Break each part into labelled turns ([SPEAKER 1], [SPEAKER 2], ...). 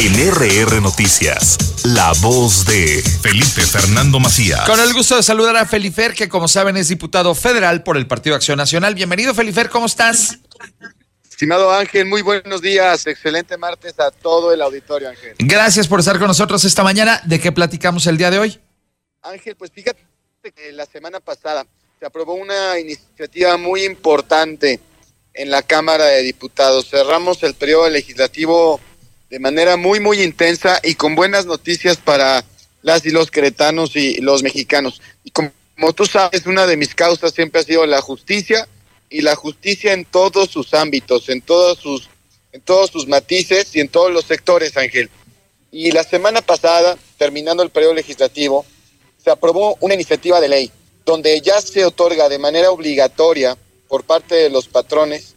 [SPEAKER 1] En RR Noticias, la voz de Felipe Fernando Macías.
[SPEAKER 2] Con el gusto de saludar a Felifer, que como saben es diputado federal por el Partido Acción Nacional. Bienvenido, Felifer, ¿cómo estás?
[SPEAKER 3] Estimado Ángel, muy buenos días. Excelente martes a todo el auditorio, Ángel.
[SPEAKER 2] Gracias por estar con nosotros esta mañana. ¿De qué platicamos el día de hoy?
[SPEAKER 3] Ángel, pues fíjate que la semana pasada se aprobó una iniciativa muy importante en la Cámara de Diputados. Cerramos el periodo legislativo de manera muy intensa y con buenas noticias para las y los queretanos y los mexicanos. Y como tú sabes, una de mis causas siempre ha sido la justicia, y la justicia en todos sus ámbitos, en todos sus matices y en todos los sectores, Ángel. Y la semana pasada, terminando el periodo legislativo, se aprobó una iniciativa de ley donde ya se otorga de manera obligatoria por parte de los patrones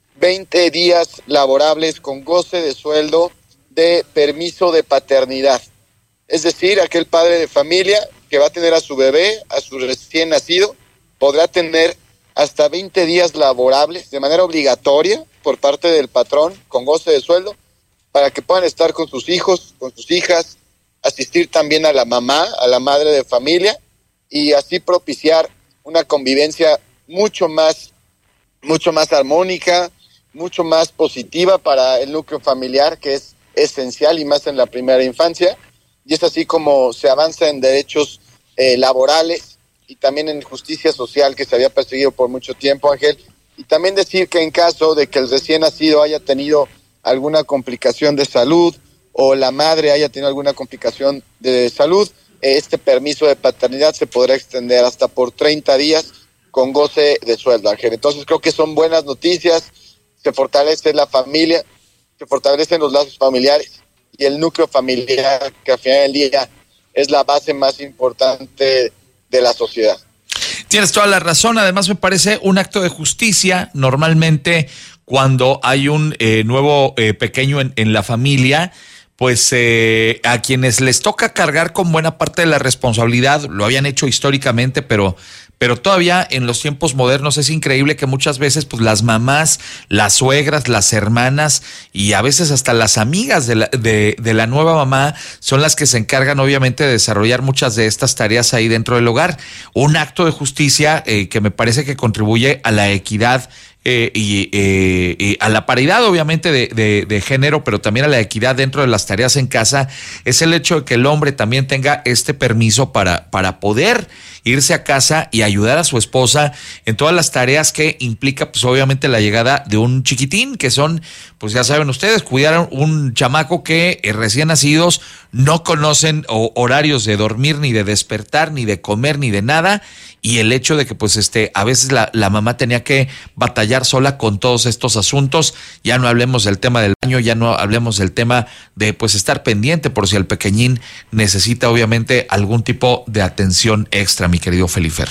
[SPEAKER 3] 20 días laborables con goce de sueldo de permiso de paternidad. Es decir, aquel padre de familia que va a tener a su bebé, a su recién nacido, podrá tener hasta 20 días laborables de manera obligatoria por parte del patrón con goce de sueldo para que puedan estar con sus hijos, con sus hijas, asistir también a la mamá, a la madre de familia, y así propiciar una convivencia mucho más armónica, mucho más positiva para el núcleo familiar, que es esencial y más en la primera infancia. Y es así como se avanza en derechos laborales y también en justicia social, que se había perseguido por mucho tiempo, Ángel. Y también decir que en caso de que el recién nacido haya tenido alguna complicación de salud o la madre haya tenido alguna complicación de salud, este permiso de paternidad se podrá extender hasta por 30 días con goce de sueldo, Ángel. Entonces creo que son buenas noticias, se fortalece la familia, se fortalecen los lazos familiares y el núcleo familiar, que al final del día es la base más importante de la sociedad.
[SPEAKER 2] Tienes toda la razón. Además, me parece un acto de justicia. Normalmente, cuando hay un nuevo pequeño en la familia, pues a quienes les toca cargar con buena parte de la responsabilidad, lo habían hecho históricamente, pero todavía en los tiempos modernos es increíble que muchas veces pues las mamás, las suegras, las hermanas y a veces hasta las amigas de la nueva mamá son las que se encargan obviamente de desarrollar muchas de estas tareas ahí dentro del hogar. Un acto de justicia que me parece que contribuye a la equidad y a la paridad obviamente de género, pero también a la equidad dentro de las tareas en casa, es el hecho de que el hombre también tenga este permiso para poder irse a casa y ayudar a su esposa en todas las tareas que implica pues obviamente la llegada de un chiquitín, que son, pues ya saben ustedes, cuidar a un chamaco que recién nacidos no conocen horarios de dormir, ni de despertar, ni de comer, ni de nada, y el hecho de que pues a veces la mamá tenía que batallar sola con todos estos asuntos. Ya no hablemos del tema del baño, ya no hablemos del tema de pues estar pendiente por si el pequeñín necesita obviamente algún tipo de atención extra, mi querido Felifer.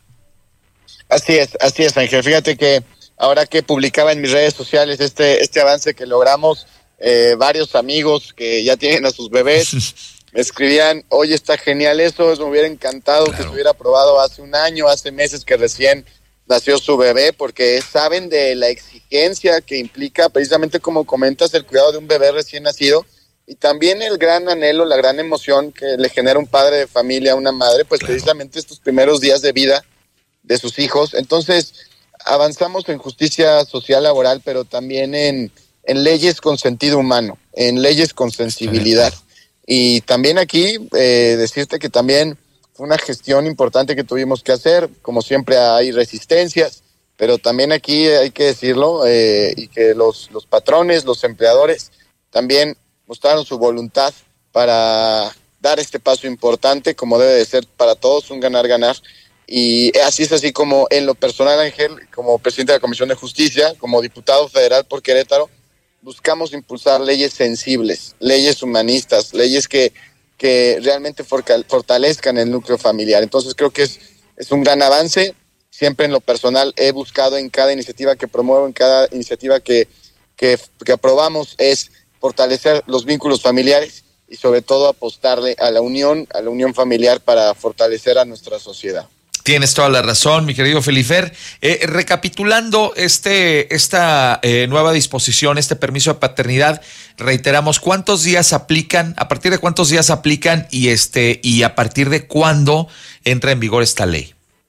[SPEAKER 3] Así es, Ángel. Fíjate que ahora que publicaba en mis redes sociales este avance que logramos, varios amigos que ya tienen a sus bebés me escribían: oye, está genial eso, me hubiera encantado que se hubiera aprobado hace un año, hace meses que recién nació su bebé, porque saben de la exigencia que implica precisamente, como comentas, el cuidado de un bebé recién nacido, y también el gran anhelo, la gran emoción que le genera un padre de familia a una madre, pues precisamente estos primeros días de vida de sus hijos. Entonces avanzamos en justicia social laboral, pero también en leyes con sentido humano, en leyes con sensibilidad. Y también aquí decirte que también fue una gestión importante que tuvimos que hacer. Como siempre hay resistencias, pero también aquí hay que decirlo, y que los patrones, los empleadores también mostraron su voluntad para dar este paso importante, como debe de ser para todos, un ganar-ganar. Y así es así como en lo personal, Ángel, como presidente de la Comisión de Justicia, como diputado federal por Querétaro, buscamos impulsar leyes sensibles, leyes humanistas, leyes que realmente fortalezcan el núcleo familiar. Entonces creo que es un gran avance. Siempre en lo personal he buscado en cada iniciativa que promuevo, en cada iniciativa que aprobamos, es fortalecer los vínculos familiares y sobre todo apostarle a la unión familiar para fortalecer a nuestra sociedad.
[SPEAKER 2] Tienes toda la razón, mi querido Felifer. Recapitulando esta nueva disposición, este permiso de paternidad, reiteramos, ¿cuántos días aplican? ¿A partir de cuántos días aplican? Y a partir de cuándo entra en vigor esta ley.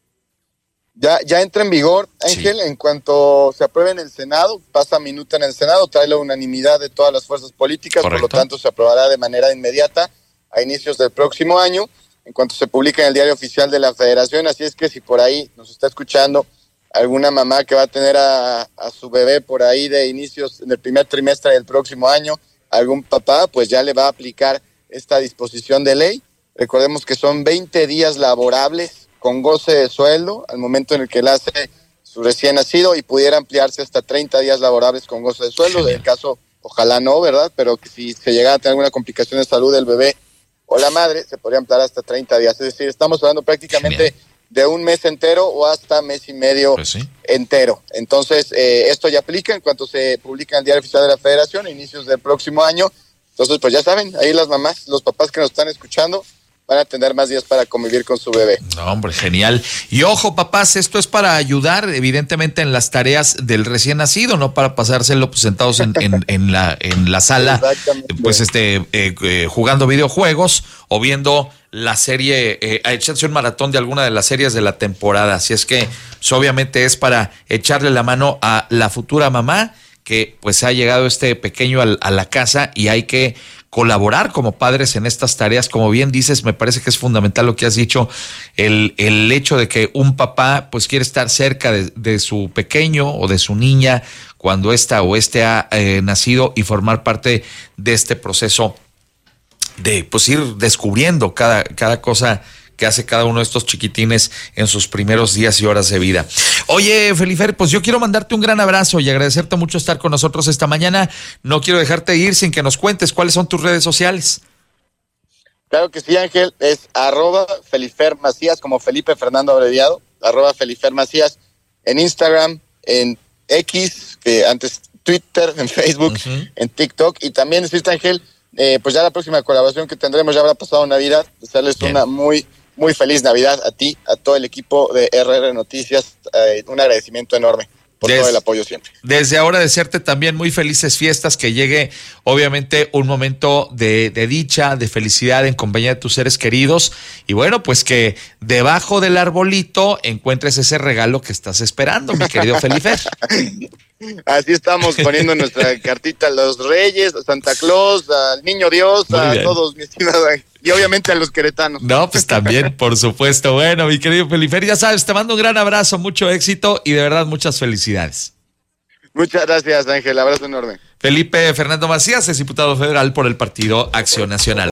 [SPEAKER 3] Ya entra en vigor, Ángel, sí. En cuanto se apruebe en el Senado, pasa minuta en el Senado, trae la unanimidad de todas las fuerzas políticas, correcto. Por lo tanto se aprobará de manera inmediata a inicios del próximo año, en cuanto se publica en el Diario Oficial de la Federación. Así es que si por ahí nos está escuchando alguna mamá que va a tener a su bebé por ahí de inicios del primer trimestre del próximo año, algún papá, pues ya le va a aplicar esta disposición de ley. Recordemos que son 20 días laborables con goce de sueldo al momento en el que nace su recién nacido, y pudiera ampliarse hasta 30 días laborables con goce de sueldo. En el caso, ojalá no, ¿verdad? Pero que si se llegara a tener alguna complicación de salud del bebé o la madre, se podría ampliar hasta 30 días. Es decir, estamos hablando prácticamente de un mes entero o hasta mes y medio entero. Entonces, esto ya aplica en cuanto se publica en el Diario Oficial de la Federación a inicios del próximo año. Entonces, pues ya saben, ahí las mamás, los papás que nos están escuchando, van a tener más días para convivir con su bebé.
[SPEAKER 2] No, hombre, genial. Y ojo, papás, esto es para ayudar, evidentemente, en las tareas del recién nacido, no para pasárselo pues, sentados en la sala, pues jugando videojuegos o viendo la serie, echarse un maratón de alguna de las series de la temporada. Así es que, pues, obviamente es para echarle la mano a la futura mamá, que pues ha llegado este pequeño a la casa, y hay que colaborar como padres en estas tareas. Como bien dices, me parece que es fundamental lo que has dicho, el hecho de que un papá pues quiere estar cerca de su pequeño o de su niña cuando esta o ha nacido, y formar parte de este proceso de pues ir descubriendo cada cosa que hace cada uno de estos chiquitines en sus primeros días y horas de vida. Oye, Felifer, pues yo quiero mandarte un gran abrazo y agradecerte mucho estar con nosotros esta mañana. No quiero dejarte ir sin que nos cuentes cuáles son tus redes sociales.
[SPEAKER 3] Claro que sí, Ángel, es @Felifer Macías, como Felipe Fernando abreviado, @Felifer Macías, en Instagram, en X, que antes Twitter, en Facebook, en TikTok, y también decirte, Ángel, pues ya la próxima colaboración que tendremos ya habrá pasado Navidad, desearles una muy feliz Navidad a ti, a todo el equipo de RR Noticias, un agradecimiento enorme por todo el apoyo siempre.
[SPEAKER 2] Desde ahora desearte también muy felices fiestas, que llegue obviamente un momento de dicha, de felicidad en compañía de tus seres queridos, y bueno, pues que debajo del arbolito encuentres ese regalo que estás esperando, mi querido Felifer.
[SPEAKER 3] Así estamos poniendo nuestra cartita a los Reyes, a Santa Claus, al Niño Dios, a todos, mi estimado, y obviamente a los queretanos.
[SPEAKER 2] No, pues también, por supuesto. Bueno, mi querido Felifer, ya sabes, te mando un gran abrazo, mucho éxito y de verdad muchas felicidades.
[SPEAKER 3] Muchas gracias, Ángel, abrazo enorme.
[SPEAKER 2] Felipe Fernando Macías es diputado federal por el Partido Acción Nacional.